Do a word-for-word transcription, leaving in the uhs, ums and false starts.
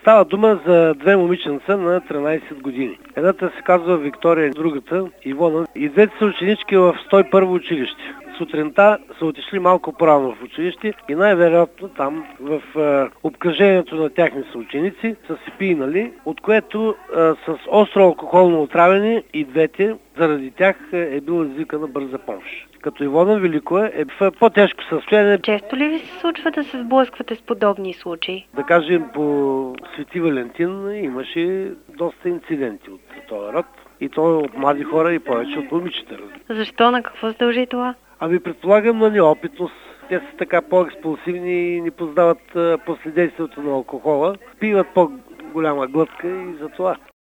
Става дума за две момиченца на тринайсет години. Едната се казва Виктория, другата Ивона. И двете са ученички в сто и първо училище. Сутринта са отишли малко по-рано в училище и най-вероятно там в е, обкръжението на тяхни съученици са се пийнали, от което е, с остро алкохолно отравяне и двете, заради тях е била извикана бърза помощ. Като Ивона Великова е в по-тежко състояние. Често ли ви се случва да се сблъсквате с подобни случаи? Да кажем, по Свети Валентин имаше доста инциденти от този род. И то от млади хора и повече от момичета. Защо? На какво се дължи това? Ами предполагам на неопитност. Те са така по-експулсивни и не познават последействието на алкохола. Пиват по-голяма глътка и за това.